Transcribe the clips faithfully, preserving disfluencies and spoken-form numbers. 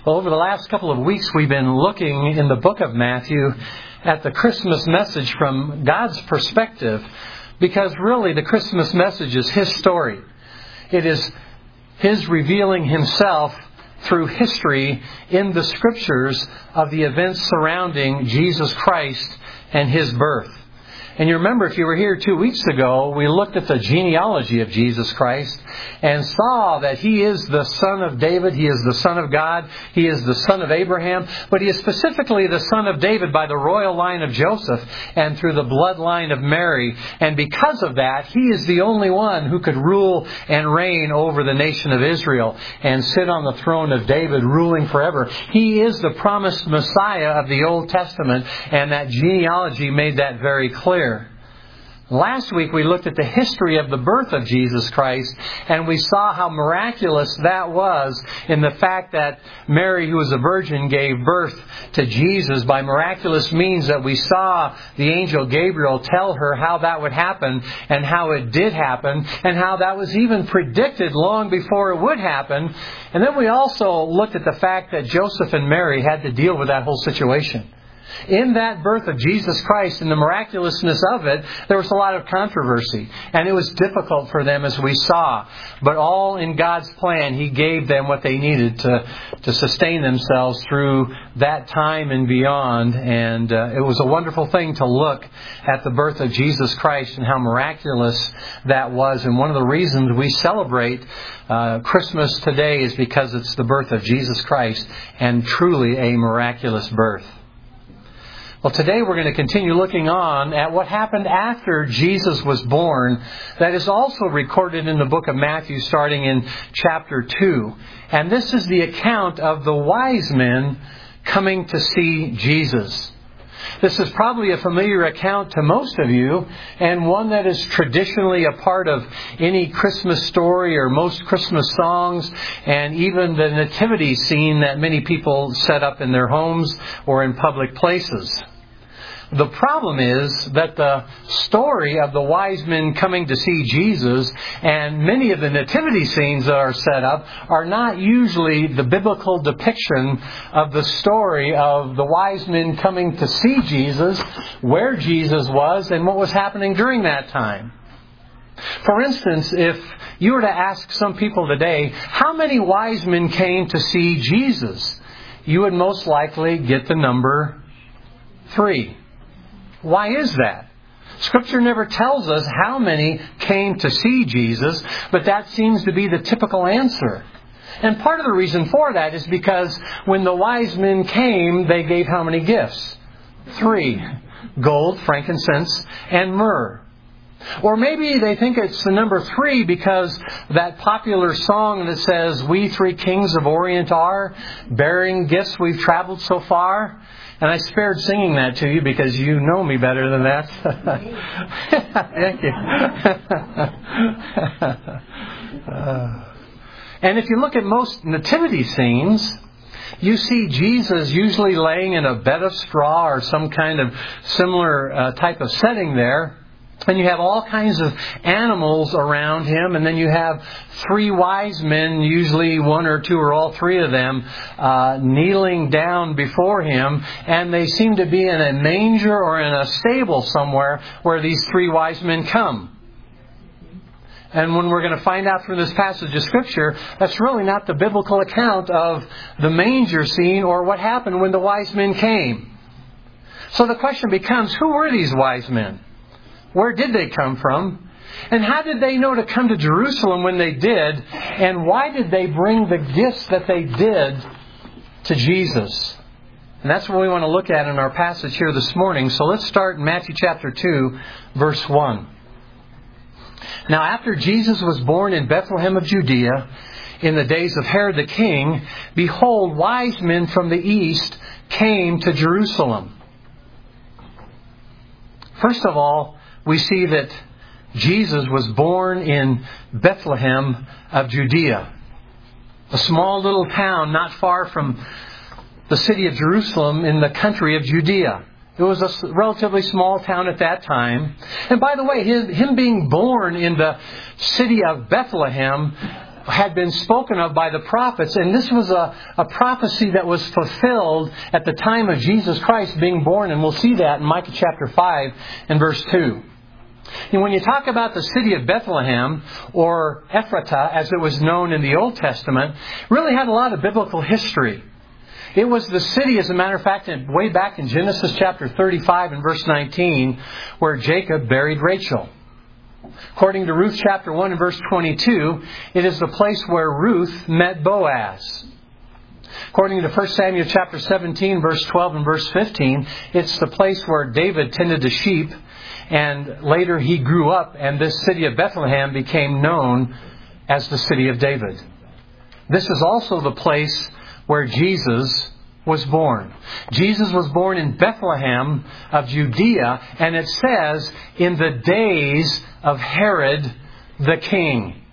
Well, over the last couple of weeks, we've been looking in the book of Matthew at the Christmas message from God's perspective, because really the Christmas message is His story. It is His revealing Himself through history in the Scriptures of the events surrounding Jesus Christ and His birth. And you remember, if you were here two weeks ago, we looked at the genealogy of Jesus Christ and saw that He is the Son of David, He is the Son of God, He is the Son of Abraham, but He is specifically the Son of David by the royal line of Joseph and through the bloodline of Mary. And because of that, He is the only one who could rule and reign over the nation of Israel and sit on the throne of David, ruling forever. He is the promised Messiah of the Old Testament, and that genealogy made that very clear. Last week we looked at the history of the birth of Jesus Christ, and we saw how miraculous that was in the fact that Mary, who was a virgin, gave birth to Jesus by miraculous means, that we saw the angel Gabriel tell her how that would happen and how it did happen and how that was even predicted long before it would happen. And then we also looked at the fact that Joseph and Mary had to deal with that whole situation. In that birth of Jesus Christ and the miraculousness of it, there was a lot of controversy. And it was difficult for them, as we saw. But all in God's plan, He gave them what they needed to, to sustain themselves through that time and beyond. And uh, it was a wonderful thing to look at the birth of Jesus Christ and how miraculous that was. And one of the reasons we celebrate uh, Christmas today is because it's the birth of Jesus Christ, and truly a miraculous birth. Well, today we're going to continue looking on at what happened after Jesus was born. That is also recorded in the book of Matthew, starting in chapter two. And this is the account of the wise men coming to see Jesus. This is probably a familiar account to most of you, and one that is traditionally a part of any Christmas story or most Christmas songs, and even the nativity scene that many people set up in their homes or in public places. The problem is that the story of the wise men coming to see Jesus and many of the nativity scenes that are set up are not usually the biblical depiction of the story of the wise men coming to see Jesus, where Jesus was, and what was happening during that time. For instance, if you were to ask some people today, how many wise men came to see Jesus? You would most likely get the number three. Why is that? Scripture never tells us how many came to see Jesus, but that seems to be the typical answer. And part of the reason for that is because when the wise men came, they gave how many gifts? Three. Gold, frankincense, and myrrh. Or maybe they think it's the number three because that popular song that says, "We three kings of Orient are, bearing gifts we've traveled so far." And I spared singing that to you because you know me better than that. Thank you. uh, and if you look at most nativity scenes, you see Jesus usually laying in a bed of straw or some kind of similar uh, type of setting there. And you have all kinds of animals around Him. And then you have three wise men, usually one or two or all three of them, uh, kneeling down before Him. And they seem to be in a manger or in a stable somewhere where these three wise men come. And when we're going to find out from this passage of Scripture, that's really not the biblical account of the manger scene or what happened when the wise men came. So the question becomes, who were these wise men? Where did they come from? And how did they know to come to Jerusalem when they did? And why did they bring the gifts that they did to Jesus? And that's what we want to look at in our passage here this morning. So let's start in Matthew chapter two, verse one. Now after Jesus was born in Bethlehem of Judea, in the days of Herod the king, behold, wise men from the east came to Jerusalem. First of all, we see that Jesus was born in Bethlehem of Judea, a small little town not far from the city of Jerusalem in the country of Judea. It was a relatively small town at that time. And by the way, his, him being born in the city of Bethlehem had been spoken of by the prophets, and this was a, a prophecy that was fulfilled at the time of Jesus Christ being born, and we'll see that in Micah chapter five and verse two. And when you talk about the city of Bethlehem, or Ephratah, as it was known in the Old Testament, really had a lot of biblical history. It was the city, as a matter of fact, way back in Genesis chapter thirty-five and verse nineteen, where Jacob buried Rachel. According to Ruth chapter one and verse twenty-two, it is the place where Ruth met Boaz. According to First Samuel chapter seventeen, verse twelve and verse fifteen, it's the place where David tended the sheep, and later he grew up, and this city of Bethlehem became known as the city of David. This is also the place where Jesus was born. Jesus was born in Bethlehem of Judea, and it says, in the days of Herod the king.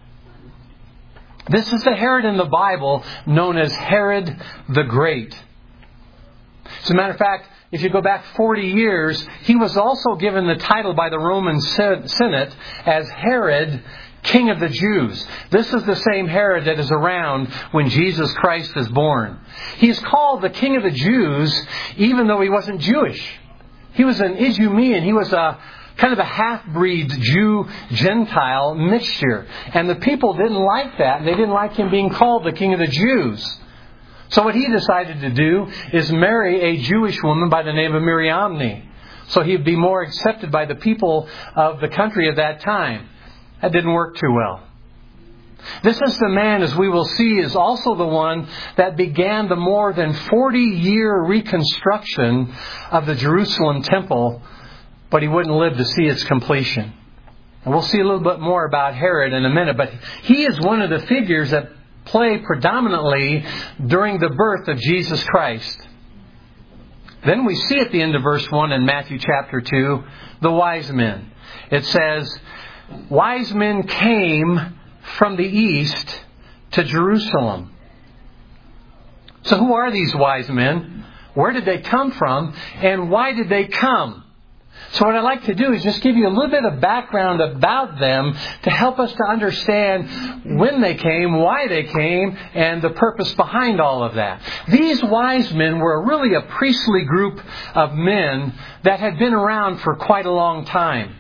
This is the Herod in the Bible known as Herod the Great. As a matter of fact, if you go back forty years, he was also given the title by the Roman Senate as Herod, King of the Jews. This is the same Herod that is around when Jesus Christ is born. He's called the King of the Jews even though he wasn't Jewish. He was an Idumean. He was a kind of a half-breed Jew-Gentile mixture. And the people didn't like that. They didn't like him being called the King of the Jews. So what he decided to do is marry a Jewish woman by the name of Miriamne, so he'd be more accepted by the people of the country of that time. That didn't work too well. This is the man, as we will see, is also the one that began the more than forty-year reconstruction of the Jerusalem temple, but he wouldn't live to see its completion. And we'll see a little bit more about Herod in a minute, but he is one of the figures that play predominantly during the birth of Jesus Christ. Then we see at the end of verse one in Matthew chapter two, the wise men. It says, wise men came from the east to Jerusalem. So who are these wise men? Where did they come from? And why did they come? So what I'd like to do is just give you a little bit of background about them to help us to understand when they came, why they came, and the purpose behind all of that. These wise men were really a priestly group of men that had been around for quite a long time.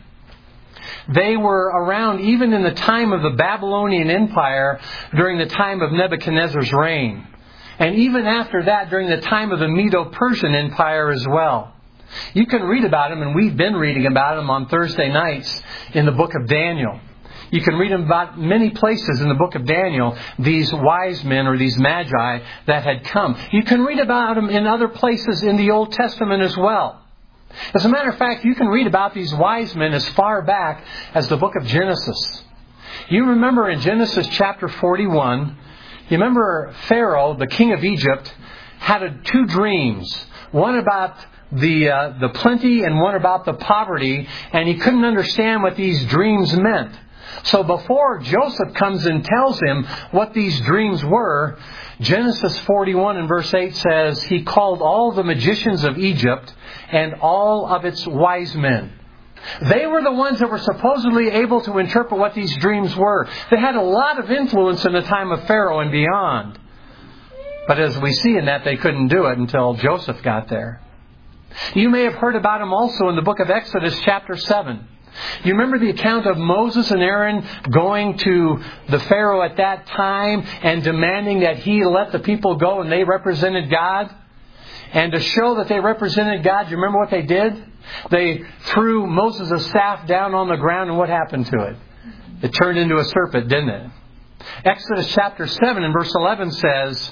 They were around even in the time of the Babylonian Empire during the time of Nebuchadnezzar's reign. And even after that during the time of the Medo-Persian Empire as well. You can read about them, and we've been reading about them on Thursday nights in the book of Daniel. You can read about many places in the book of Daniel, these wise men or these magi that had come. You can read about them in other places in the Old Testament as well. As a matter of fact, you can read about these wise men as far back as the book of Genesis. You remember in Genesis chapter forty-one, you remember Pharaoh, the king of Egypt, had two dreams. One about the uh, the plenty and one about the poverty, and he couldn't understand what these dreams meant. So before Joseph comes and tells him what these dreams were, Genesis forty-one and verse eight says, he called all the magicians of Egypt and all of its wise men. They were the ones that were supposedly able to interpret what these dreams were. They had a lot of influence in the time of Pharaoh and beyond. But as we see in that, they couldn't do it until Joseph got there. You may have heard about him also in the book of Exodus chapter seven. You remember the account of Moses and Aaron going to the Pharaoh at that time and demanding that he let the people go and they represented God? And to show that they represented God, do you remember what they did? They threw Moses' staff down on the ground, and what happened to it? It turned into a serpent, didn't it? Exodus chapter seven and verse eleven says,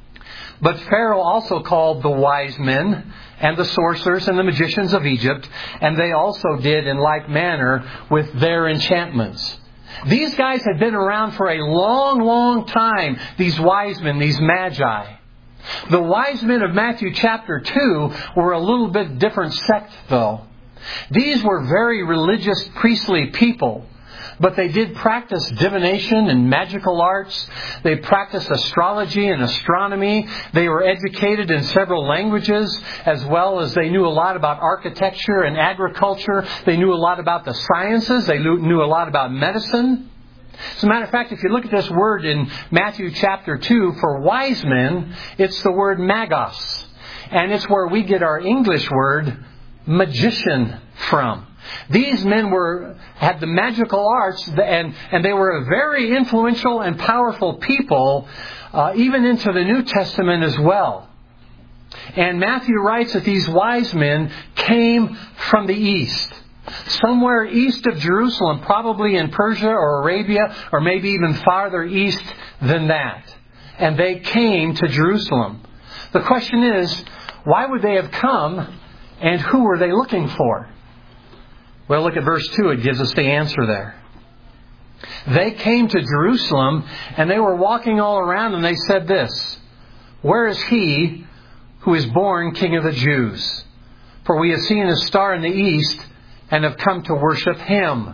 but Pharaoh also called the wise men and the sorcerers and the magicians of Egypt, and they also did in like manner with their enchantments. These guys had been around for a long, long time, these wise men, these magi. The wise men of Matthew chapter two were a little bit different sect, though. These were very religious, priestly people. But they did practice divination and magical arts. They practiced astrology and astronomy. They were educated in several languages, as well as they knew a lot about architecture and agriculture. They knew a lot about the sciences. They knew a lot about medicine. As a matter of fact, if you look at this word in Matthew chapter two for wise men, it's the word magos. And it's where we get our English word magician from. These men were had the magical arts, and, and they were a very influential and powerful people, uh, even into the New Testament as well. And Matthew writes that these wise men came from the east. Somewhere east of Jerusalem, probably in Persia or Arabia, or maybe even farther east than that. And they came to Jerusalem. The question is, why would they have come, and who were they looking for? Well, look at verse two. It gives us the answer there. They came to Jerusalem, and they were walking all around, and they said this, "Where is he who is born King of the Jews? For we have seen a star in the east, and have come to worship him."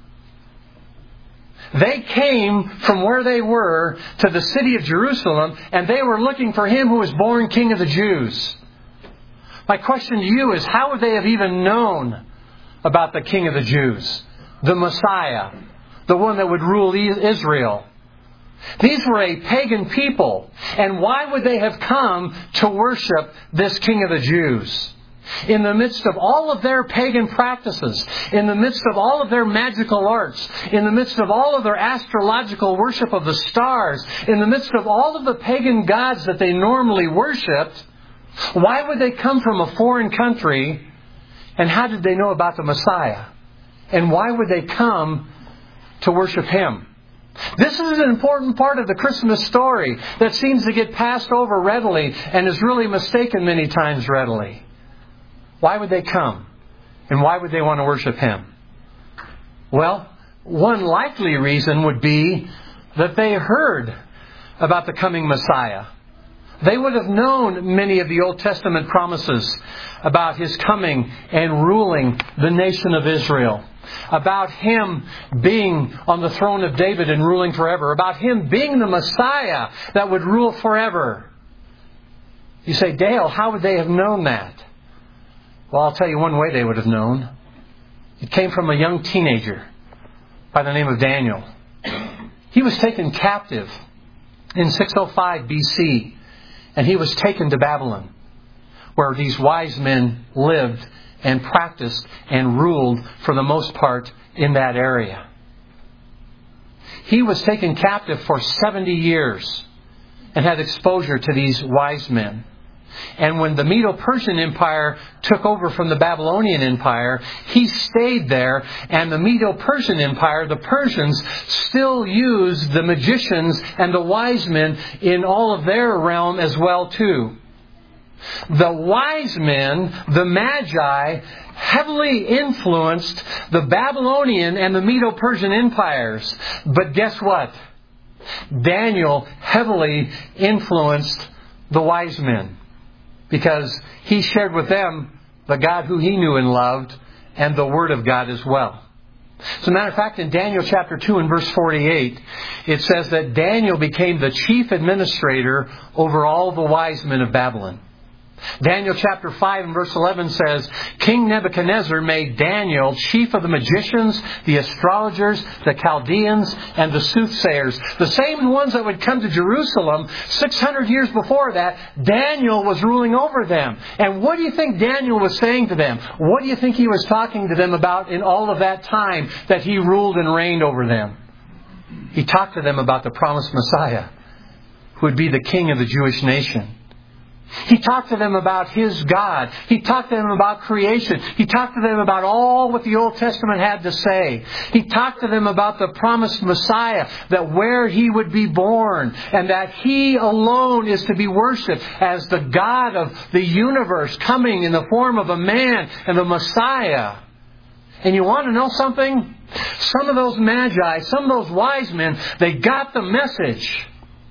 They came from where they were to the city of Jerusalem, and they were looking for him who was born King of the Jews. My question to you is, how would they have even known about the King of the Jews, the Messiah, the one that would rule Israel? These were a pagan people, and why would they have come to worship this King of the Jews? In the midst of all of their pagan practices, in the midst of all of their magical arts, in the midst of all of their astrological worship of the stars, in the midst of all of the pagan gods that they normally worshipped, why would they come from a foreign country, and how did they know about the Messiah? And why would they come to worship him? This is an important part of the Christmas story that seems to get passed over readily and is really mistaken many times readily. Why would they come? And why would they want to worship him? Well, one likely reason would be that they heard about the coming Messiah. They would have known many of the Old Testament promises about his coming and ruling the nation of Israel. About him being on the throne of David and ruling forever. About him being the Messiah that would rule forever. You say, Dale, how would they have known that? Well, I'll tell you one way they would have known. It came from a young teenager by the name of Daniel. He was taken captive in six oh five B C, and he was taken to Babylon, where these wise men lived and practiced and ruled for the most part in that area. He was taken captive for seventy years and had exposure to these wise men. And when the Medo-Persian Empire took over from the Babylonian Empire, he stayed there, and the Medo-Persian Empire, the Persians, still used the magicians and the wise men in all of their realm as well too. The wise men, the Magi, heavily influenced the Babylonian and the Medo-Persian empires. But guess what? Daniel heavily influenced the wise men, because he shared with them the God who he knew and loved, and the Word of God as well. As a matter of fact, in Daniel chapter two and verse forty-eight, it says that Daniel became the chief administrator over all the wise men of Babylon. Daniel chapter five and verse eleven says, King Nebuchadnezzar made Daniel chief of the magicians, the astrologers, the Chaldeans, and the soothsayers. The same ones that would come to Jerusalem six hundred years before that, Daniel was ruling over them. And what do you think Daniel was saying to them? What do you think he was talking to them about in all of that time that he ruled and reigned over them? He talked to them about the promised Messiah, who would be the king of the Jewish nation. He talked to them about his God. He talked to them about creation. He talked to them about all what the Old Testament had to say. He talked to them about the promised Messiah, that where he would be born, and that he alone is to be worshipped as the God of the universe, coming in the form of a man and the Messiah. And you want to know something? Some of those magi, some of those wise men, they got the message.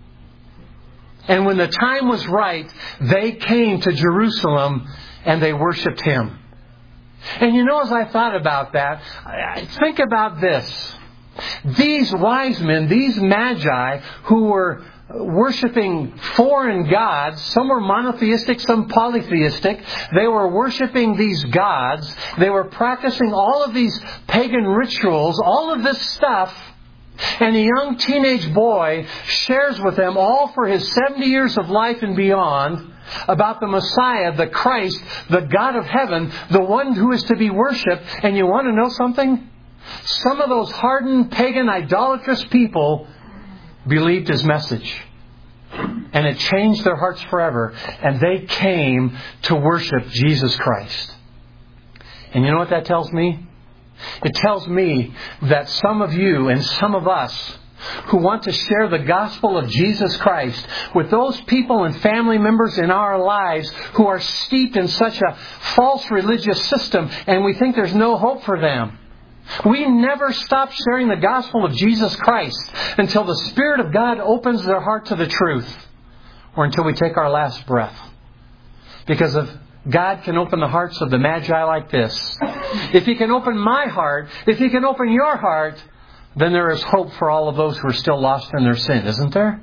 And when the time was right, they came to Jerusalem and they worshipped him. And you know, as I thought about that, think about this. These wise men, these magi who were worshipping foreign gods, some were monotheistic, some polytheistic. They were worshipping these gods. They were practicing all of these pagan rituals, all of this stuff. And a young teenage boy shares with them, all for his seventy years of life and beyond, about the Messiah, the Christ, the God of heaven, the one who is to be worshipped. And you want to know something? Some of those hardened, pagan, idolatrous people believed his message. And it changed their hearts forever. And they came to worship Jesus Christ. And you know what that tells me? It tells me that some of you and some of us who want to share the gospel of Jesus Christ with those people and family members in our lives who are steeped in such a false religious system, and we think there's no hope for them. We never stop sharing the gospel of Jesus Christ until the Spirit of God opens their heart to the truth, or until we take our last breath. Because if God can open the hearts of the Magi like this, if He can open my heart, if He can open your heart, then there is hope for all of those who are still lost in their sin, isn't there?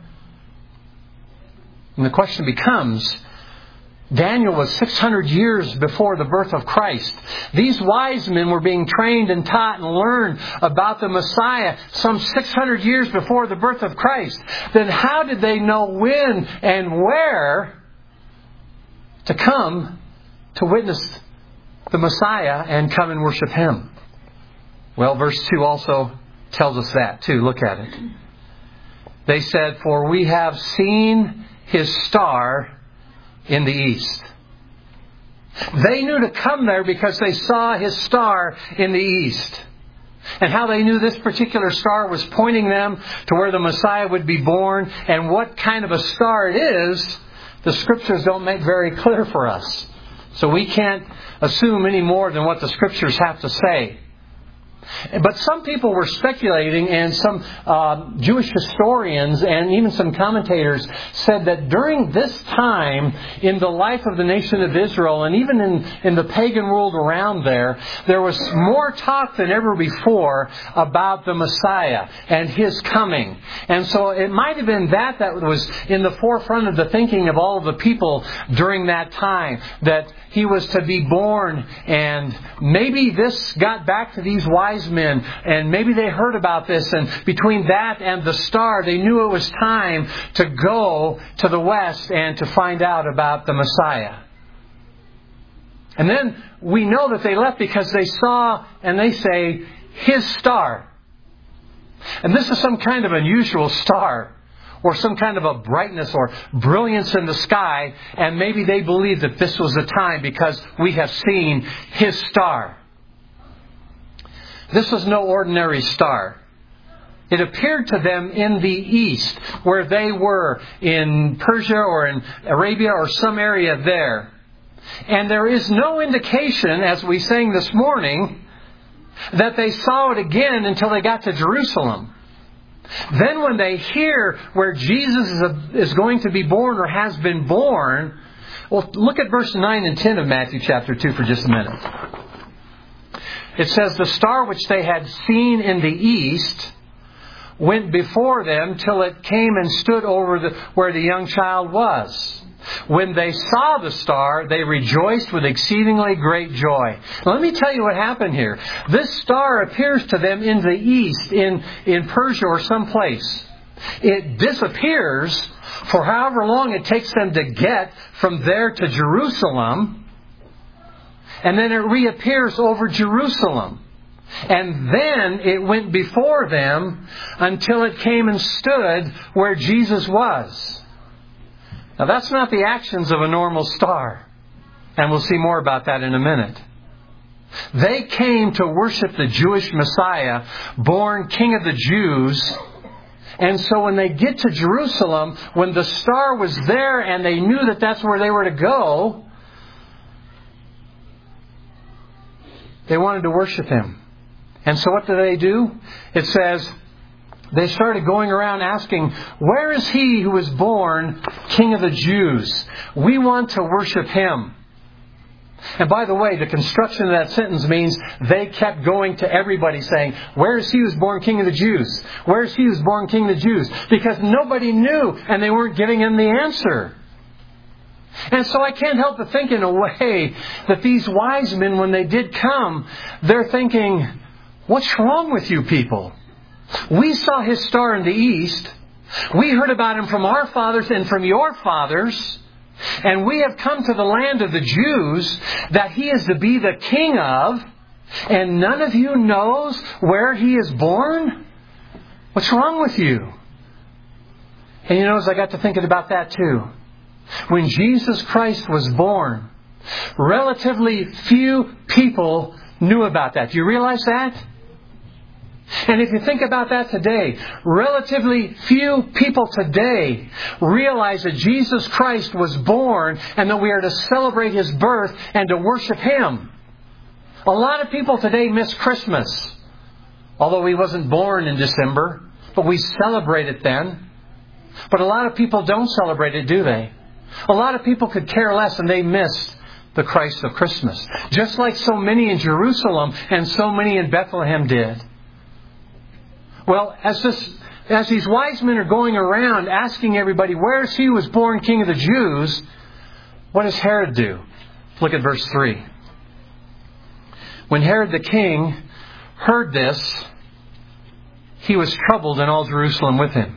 And the question becomes, Daniel was six hundred years before the birth of Christ. These wise men were being trained and taught and learned about the Messiah some six hundred years before the birth of Christ. Then how did they know when and where to come to witness the Messiah and come and worship Him? Well, verse two also tells us that too. Look at it. They said, "For we have seen His star in the east." They knew to come there because they saw His star in the east. And how they knew this particular star was pointing them to where the Messiah would be born, and what kind of a star it is, the Scriptures don't make very clear for us. So we can't assume any more than what the Scriptures have to say. But some people were speculating, and some uh, Jewish historians and even some commentators said that during this time in the life of the nation of Israel, and even in, in the pagan world around there, there was more talk than ever before about the Messiah and His coming. And so it might have been that that was in the forefront of the thinking of all of the people during that time, that He was to be born. And maybe this got back to these wise men, and maybe they heard about this, and between that and the star, they knew it was time to go to the west and to find out about the Messiah. And then we know that they left because they saw, and they say, His star. And this is some kind of unusual star, or some kind of a brightness or brilliance in the sky, and maybe they believed that this was the time because we have seen His star. This was no ordinary star. It appeared to them in the east, where they were in Persia or in Arabia or some area there. And there is no indication, as we sang this morning, that they saw it again until they got to Jerusalem. Then when they hear where Jesus is going to be born or has been born, well, look at verse nine and ten of Matthew chapter two for just a minute. It says, "The star which they had seen in the east went before them till it came and stood over the, where the young child was. When they saw the star, they rejoiced with exceedingly great joy." Now, let me tell you what happened here. This star appears to them in the east, in, in Persia or someplace. It disappears for however long it takes them to get from there to Jerusalem. And then it reappears over Jerusalem. And then it went before them until it came and stood where Jesus was. Now, that's not the actions of a normal star. And we'll see more about that in a minute. They came to worship the Jewish Messiah, born King of the Jews. And so when they get to Jerusalem, when the star was there and they knew that that's where they were to go, they wanted to worship Him. And so what did they do? It says, they started going around asking, "Where is He who was born King of the Jews? We want to worship Him." And by the way, the construction of that sentence means they kept going to everybody saying, "Where is He who was born King of the Jews? Where is He who was born King of the Jews?" Because nobody knew, and they weren't giving Him the answer. And so I can't help but think in a way that these wise men, when they did come, they're thinking, "What's wrong with you people? We saw His star in the east. We heard about Him from our fathers and from your fathers. And we have come to the land of the Jews that He is to be the King of. And none of you knows where He is born? What's wrong with you? And you know, as I got to thinking about that too, when Jesus Christ was born, relatively few people knew about that. Do you realize that? And if you think about that today, relatively few people today realize that Jesus Christ was born and that we are to celebrate His birth and to worship Him. A lot of people today miss Christmas, although He wasn't born in December, but we celebrate it then. But a lot of people don't celebrate it, do they? A lot of people could care less and they miss the Christ of Christmas. Just like so many in Jerusalem and so many in Bethlehem did. Well, as this, as these wise men are going around asking everybody, where is He who was born King of the Jews? What does Herod do? Look at verse three. When Herod the king heard this, he was troubled, and all Jerusalem with him.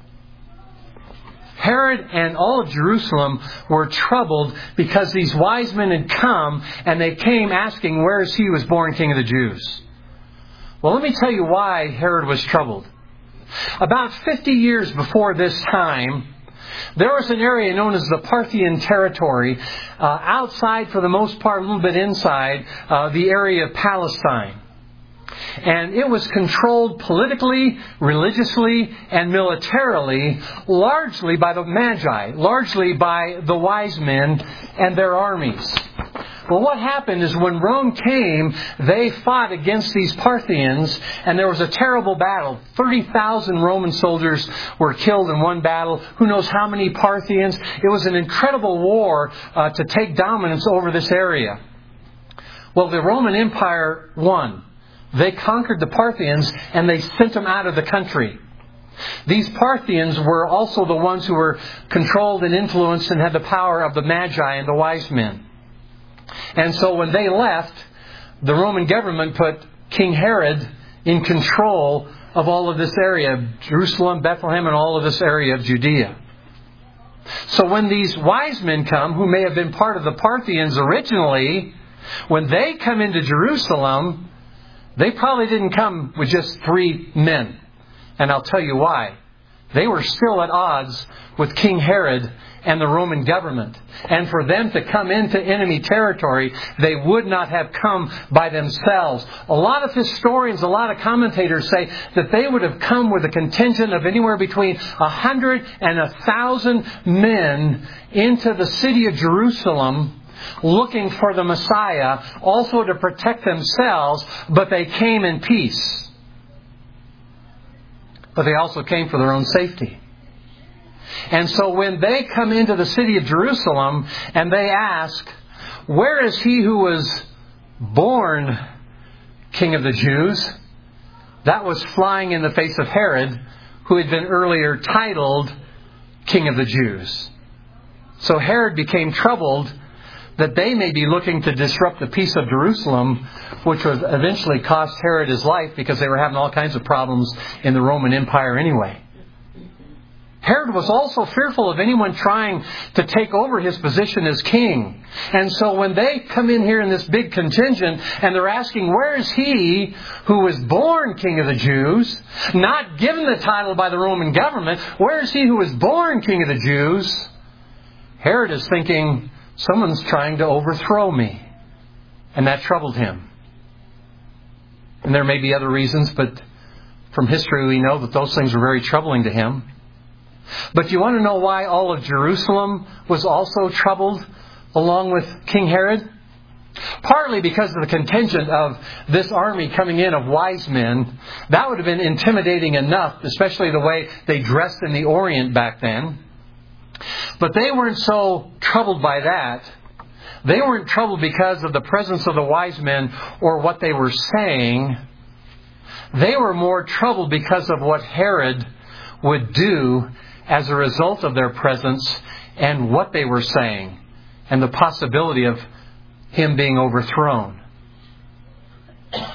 Herod and all of Jerusalem were troubled because these wise men had come and they came asking, where is He who was born King of the Jews? Well, let me tell you why Herod was troubled. About fifty years before this time, there was an area known as the Parthian territory, uh, outside for the most part, a little bit inside, uh, the area of Palestine. And it was controlled politically, religiously, and militarily, largely by the Magi, largely by the wise men and their armies. Well, what happened is when Rome came, they fought against these Parthians, and there was a terrible battle. thirty thousand Roman soldiers were killed in one battle. Who knows how many Parthians? It was an incredible war uh, to take dominance over this area. Well, the Roman Empire won. They conquered the Parthians, and they sent them out of the country. These Parthians were also the ones who were controlled and influenced and had the power of the Magi and the wise men. And so when they left, the Roman government put King Herod in control of all of this area, Jerusalem, Bethlehem, and all of this area of Judea. So when these wise men come, who may have been part of the Parthians originally, when they come into Jerusalem, they probably didn't come with just three men. And I'll tell you why. They were still at odds with King Herod and the Roman government. And for them to come into enemy territory, they would not have come by themselves. A lot of historians, a lot of commentators say that they would have come with a contingent of anywhere between a hundred and a thousand men into the city of Jerusalem, looking for the Messiah, also to protect themselves, but they came in peace. But they also came for their own safety. And so when they come into the city of Jerusalem and they ask, where is He who was born King of the Jews? That was flying in the face of Herod, who had been earlier titled King of the Jews. So Herod became troubled that they may be looking to disrupt the peace of Jerusalem, which would eventually cost Herod his life because they were having all kinds of problems in the Roman Empire anyway. Herod was also fearful of anyone trying to take over his position as king. And so when they come in here in this big contingent and they're asking, where is He who was born King of the Jews? Not given the title by the Roman government. Where is He who was born King of the Jews? Herod is thinking, someone's trying to overthrow me. And that troubled him. And there may be other reasons, but from history we know that those things were very troubling to him. But you want to know why all of Jerusalem was also troubled along with King Herod? Partly because of the contingent of this army coming in of wise men. That would have been intimidating enough, especially the way they dressed in the Orient back then. But they weren't so troubled by that. They weren't troubled because of the presence of the wise men or what they were saying. They were more troubled because of what Herod would do as a result of their presence and what they were saying and the possibility of him being overthrown.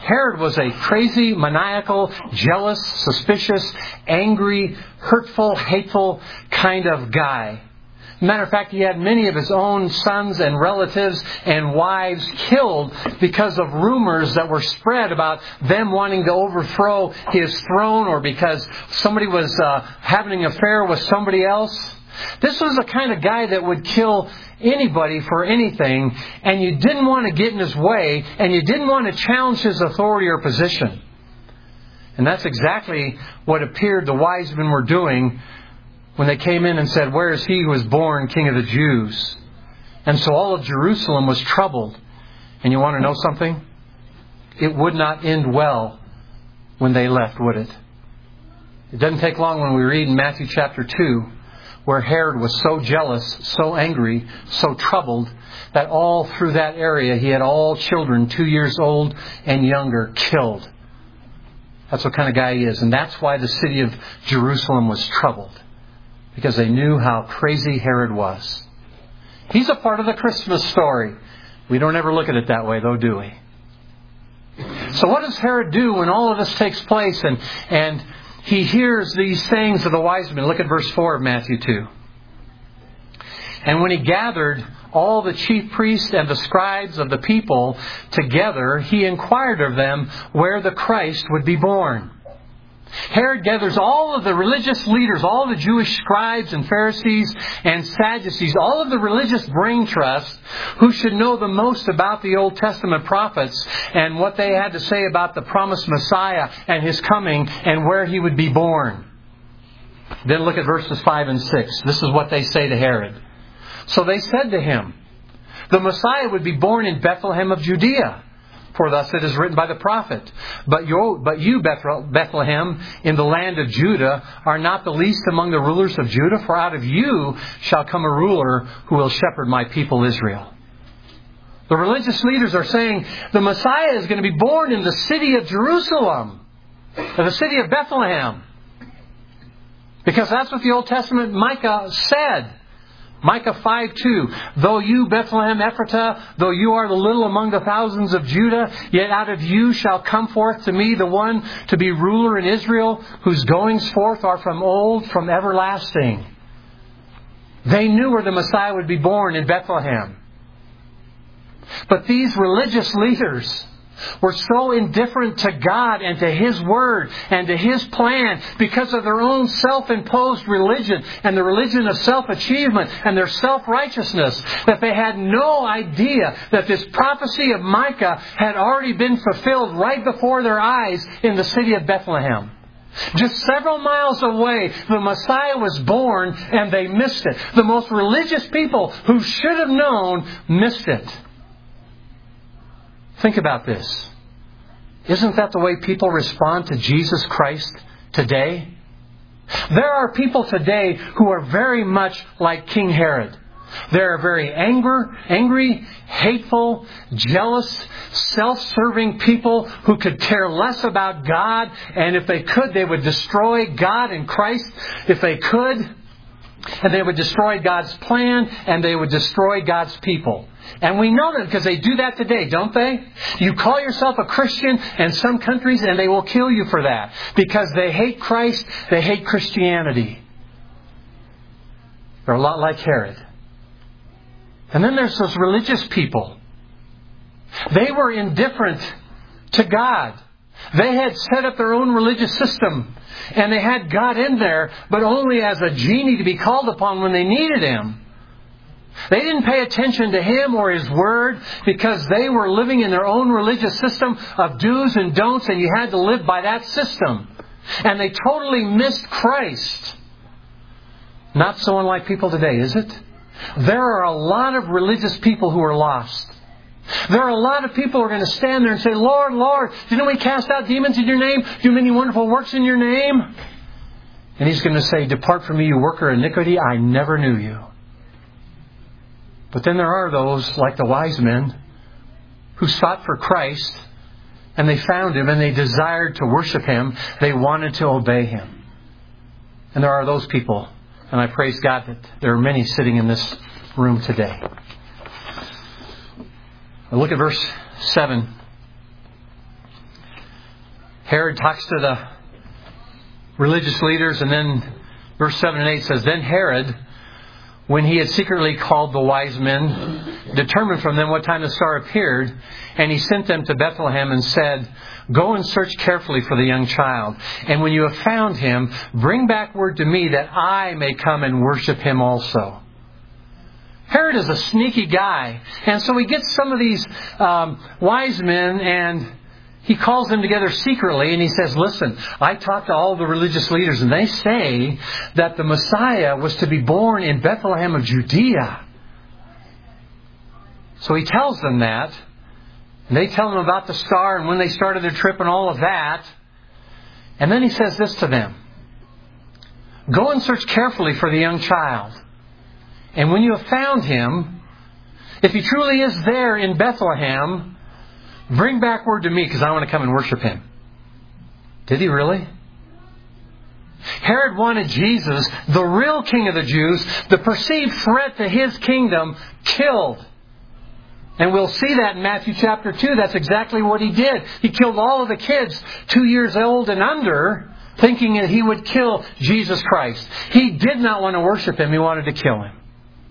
Herod was a crazy, maniacal, jealous, suspicious, angry, hurtful, hateful kind of guy. Matter of fact, he had many of his own sons and relatives and wives killed because of rumors that were spread about them wanting to overthrow his throne, or because somebody was uh, having an affair with somebody else. This was the kind of guy that would kill anybody for anything, and you didn't want to get in his way, and you didn't want to challenge his authority or position. And that's exactly what appeared the wise men were doing when they came in and said, "Where is he who was born King of the Jews?" And so all of Jerusalem was troubled. And you want to know something? It would not end well when they left, would it? It doesn't take long when we read in Matthew chapter two, where Herod was so jealous, so angry, so troubled, that all through that area he had all children two years old and younger killed. That's what kind of guy he is. And that's why the city of Jerusalem was troubled. Because they knew how crazy Herod was. He's a part of the Christmas story. We don't ever look at it that way, though, do we? So what does Herod do when all of this takes place and, and he hears these sayings of the wise men? Look at verse four of Matthew two. And when he gathered all the chief priests and the scribes of the people together, he inquired of them where the Christ would be born. Herod gathers all of the religious leaders, all the Jewish scribes and Pharisees and Sadducees, all of the religious brain trusts who should know the most about the Old Testament prophets and what they had to say about the promised Messiah and His coming and where He would be born. Then look at verses five and six. This is what they say to Herod. So they said to him, "The Messiah would be born in Bethlehem of Judea. For thus it is written by the prophet, But you, but you, Bethlehem, in the land of Judah, are not the least among the rulers of Judah, for out of you shall come a ruler who will shepherd my people Israel." The religious leaders are saying the Messiah is going to be born in the city of Jerusalem, or the city of Bethlehem. Because that's what the Old Testament Micah said. Micah five two, "Though you, Bethlehem Ephratah, though you are the little among the thousands of Judah, yet out of you shall come forth to me the one to be ruler in Israel, whose goings forth are from old, from everlasting." They knew where the Messiah would be born, in Bethlehem. But these religious leaders were so indifferent to God and to His Word and to His plan because of their own self-imposed religion and the religion of self-achievement and their self-righteousness that they had no idea that this prophecy of Micah had already been fulfilled right before their eyes in the city of Bethlehem. Just several miles away, the Messiah was born and they missed it. The most religious people who should have known missed it. Think about this. Isn't that the way people respond to Jesus Christ today? There are people today who are very much like King Herod. They're very angry, angry, hateful, jealous, self-serving people who could care less about God. And if they could, they would destroy God and Christ if they could. And they would destroy God's plan, and they would destroy God's people. And we know that because they do that today, don't they? You call yourself a Christian in some countries and they will kill you for that. Because they hate Christ, they hate Christianity. They're a lot like Herod. And then there's those religious people. They were indifferent to God. They had set up their own religious system. And they had God in there, but only as a genie to be called upon when they needed Him. They didn't pay attention to Him or His Word because they were living in their own religious system of do's and don'ts, and you had to live by that system. And they totally missed Christ. Not so unlike people today, is it? There are a lot of religious people who are lost. There are a lot of people who are going to stand there and say, "Lord, Lord, didn't we cast out demons in your name? Do many wonderful works in your name?" And He's going to say, "Depart from me, you worker of iniquity, I never knew you." But then there are those, like the wise men, who sought for Christ, and they found Him, and they desired to worship Him. They wanted to obey Him. And there are those people, and I praise God that there are many sitting in this room today. Look at verse seven. Herod talks to the religious leaders, and then verse seven and eight says, Then Herod, when he had secretly called the wise men, determined from them what time the star appeared, and he sent them to Bethlehem and said, Go and search carefully for the young child, and when you have found him, bring back word to me that I may come and worship him also. Herod is a sneaky guy, and so he gets some of these um, wise men and he calls them together secretly and he says, Listen, I talked to all the religious leaders and they say that the Messiah was to be born in Bethlehem of Judea. So he tells them that. And they tell him about the star and when they started their trip and all of that. And then he says this to them. Go and search carefully for the young child. And when you have found him, if he truly is there in Bethlehem, bring back word to me because I want to come and worship him. Did he really? Herod wanted Jesus, the real king of the Jews, the perceived threat to his kingdom, killed. And we'll see that in Matthew chapter two. That's exactly what he did. He killed all of the kids two years old and under, thinking that he would kill Jesus Christ. He did not want to worship him. He wanted to kill him.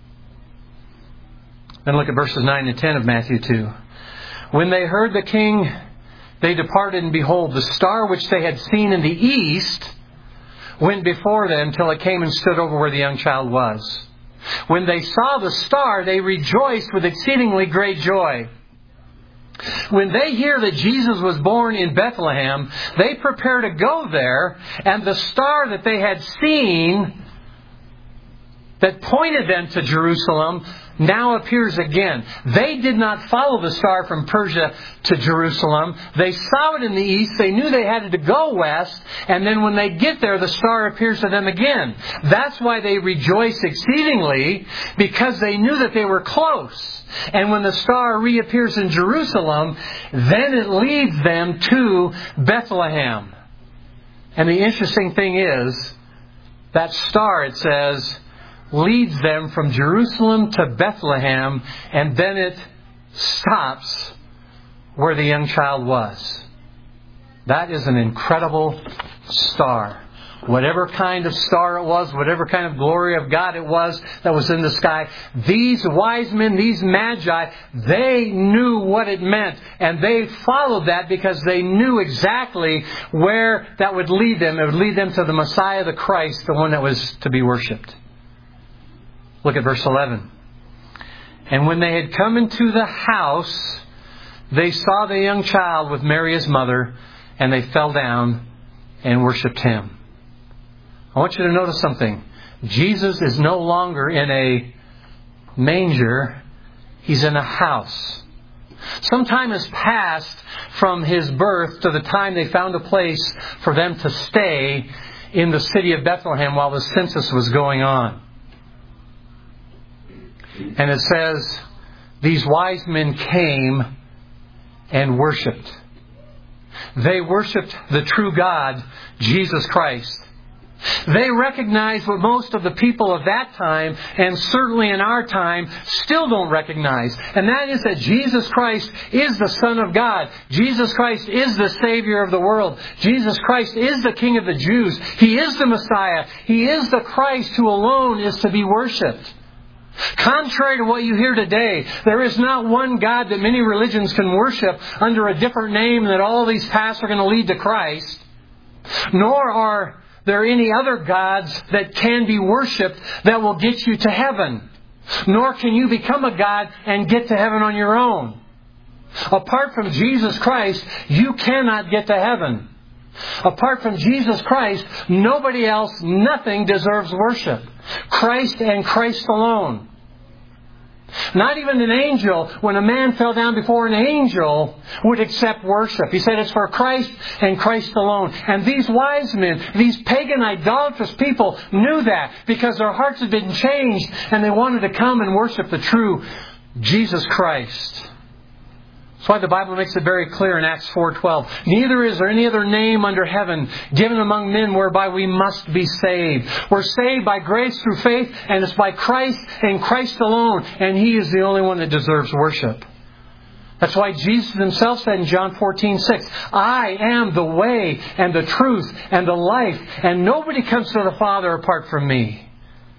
Then look at verses nine and ten of Matthew two. When they heard the king, they departed, and behold, the star which they had seen in the east went before them till it came and stood over where the young child was. When they saw the star, they rejoiced with exceedingly great joy. When they hear that Jesus was born in Bethlehem, they prepare to go there, and the star that they had seen that pointed them to Jerusalem now appears again. They did not follow the star from Persia to Jerusalem. They saw it in the east. They knew they had to go west. And then when they get there, the star appears to them again. That's why they rejoice exceedingly, because they knew that they were close. And when the star reappears in Jerusalem, then it leads them to Bethlehem. And the interesting thing is, that star, it says, leads them from Jerusalem to Bethlehem, and then it stops where the young child was. That is an incredible star. Whatever kind of star it was, whatever kind of glory of God it was that was in the sky, these wise men, these magi, they knew what it meant. And they followed that because they knew exactly where that would lead them. It would lead them to the Messiah, the Christ, the one that was to be worshipped. Look at verse eleven. And when they had come into the house, they saw the young child with Mary his mother, and they fell down and worshipped him. I want you to notice something. Jesus is no longer in a manger. He's in a house. Some time has passed from his birth to the time they found a place for them to stay in the city of Bethlehem while the census was going on. And it says, these wise men came and worshipped. They worshipped the true God, Jesus Christ. They recognized what most of the people of that time, and certainly in our time, still don't recognize. And that is that Jesus Christ is the Son of God. Jesus Christ is the Savior of the world. Jesus Christ is the King of the Jews. He is the Messiah. He is the Christ who alone is to be worshipped. Contrary to what you hear today, there is not one God that many religions can worship under a different name that all these paths are going to lead to Christ. Nor are there any other gods that can be worshipped that will get you to heaven. Nor can you become a God and get to heaven on your own. Apart from Jesus Christ, you cannot get to heaven. Apart from Jesus Christ, nobody else, nothing deserves worship. Christ and Christ alone. Not even an angel, when a man fell down before an angel, would accept worship. He said it's for Christ and Christ alone. And these wise men, these pagan idolatrous people knew that because their hearts had been changed and they wanted to come and worship the true Jesus Christ. That's why the Bible makes it very clear in Acts four twelve. Neither is there any other name under heaven given among men whereby we must be saved. We're saved by grace through faith, and it's by Christ and Christ alone. And He is the only one that deserves worship. That's why Jesus himself said in John fourteen six, I am the way and the truth and the life, and nobody comes to the Father apart from me.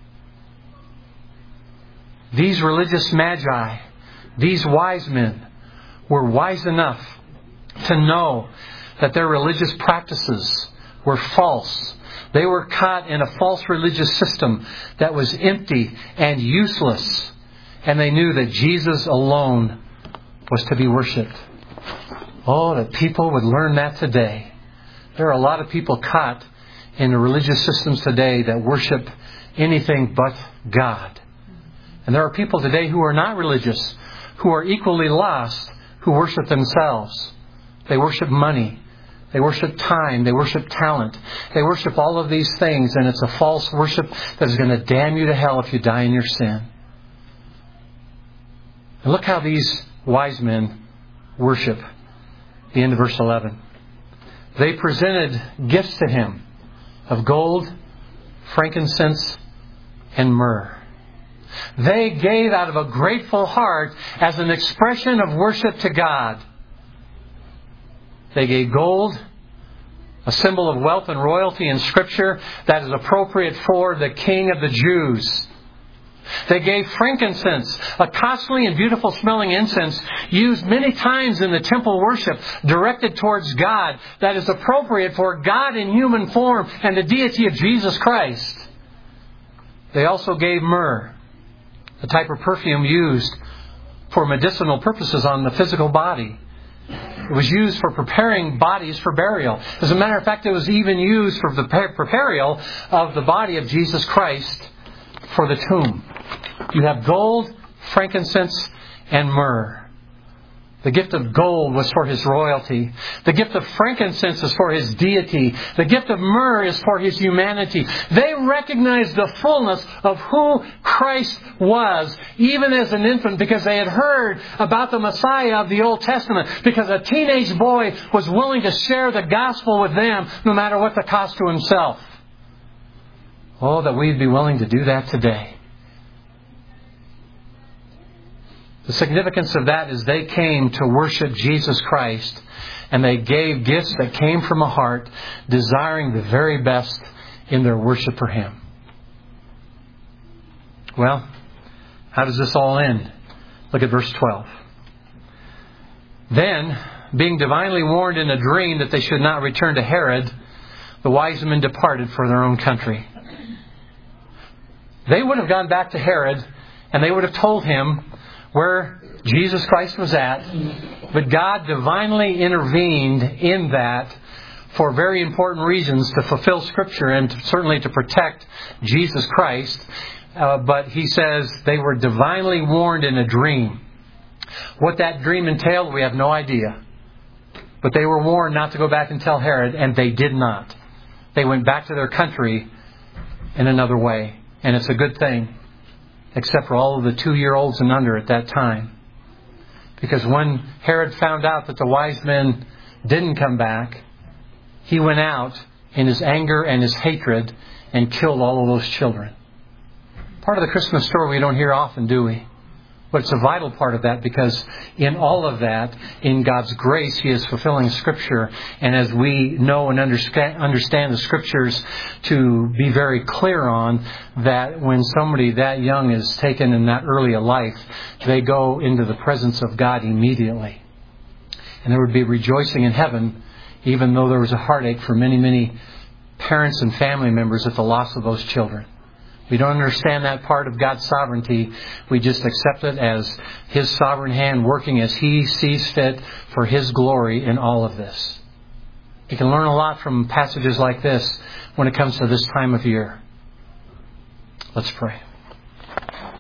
These religious magi, these wise men, were wise enough to know that their religious practices were false. They were caught in a false religious system that was empty and useless. And they knew that Jesus alone was to be worshipped. Oh, that people would learn that today. There are a lot of people caught in the religious systems today that worship anything but God. And there are people today who are not religious, who are equally lost, who worship themselves. They worship money. They worship time. They worship talent. They worship all of these things, and it's a false worship that is going to damn you to hell if you die in your sin. And look how these wise men worship. The end of verse eleven. They presented gifts to him of gold, frankincense, and myrrh. They gave out of a grateful heart as an expression of worship to God. They gave gold, a symbol of wealth and royalty in Scripture that is appropriate for the King of the Jews. They gave frankincense, a costly and beautiful smelling incense used many times in the temple worship directed towards God that is appropriate for God in human form and the deity of Jesus Christ. They also gave myrrh, a type of perfume used for medicinal purposes on the physical body. It was used for preparing bodies for burial. As a matter of fact, it was even used for the burial of the body of Jesus Christ for the tomb. You have gold, frankincense, and myrrh. The gift of gold was for his royalty. The gift of frankincense is for his deity. The gift of myrrh is for his humanity. They recognized the fullness of who Christ was, even as an infant, because they had heard about the Messiah of the Old Testament, because a teenage boy was willing to share the gospel with them, no matter what the cost to himself. Oh, that we'd be willing to do that today. The significance of that is they came to worship Jesus Christ, and they gave gifts that came from a heart desiring the very best in their worship for Him. Well, how does this all end? Look at verse twelve. Then, being divinely warned in a dream that they should not return to Herod, the wise men departed for their own country. They would have gone back to Herod, and they would have told him where Jesus Christ was at. But God divinely intervened in that for very important reasons, to fulfill Scripture and certainly to protect Jesus Christ. Uh, but He says they were divinely warned in a dream. What that dream entailed, we have no idea. But they were warned not to go back and tell Herod, and they did not. They went back to their country in another way. And it's a good thing, except for all of the two-year-olds and under at that time. Because when Herod found out that the wise men didn't come back, he went out in his anger and his hatred and killed all of those children. Part of the Christmas story we don't hear often, do we? But it's a vital part of that, because in all of that, in God's grace, He is fulfilling Scripture. And as we know and understand, understand the Scriptures to be very clear on, that when somebody that young is taken in that early a life, they go into the presence of God immediately. And there would be rejoicing in heaven, even though there was a heartache for many, many parents and family members at the loss of those children. We don't understand that part of God's sovereignty. We just accept it as His sovereign hand working as He sees fit for His glory in all of this. You can learn a lot from passages like this when it comes to this time of year. Let's pray.